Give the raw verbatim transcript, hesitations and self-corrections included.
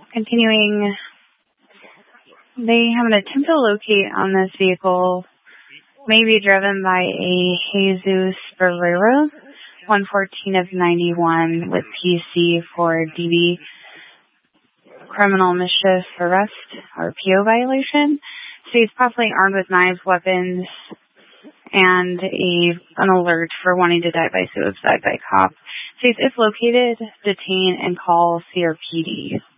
Continuing, they have an attempt to locate on this vehicle, may be driven by a Jesus Ferreira, one fourteen of ninety-one with P C for D B, criminal mischief arrest or P O violation. So he's possibly armed with knives, weapons, and a an alert for wanting to die by suicide by cop. So if located, detain and call C R P D.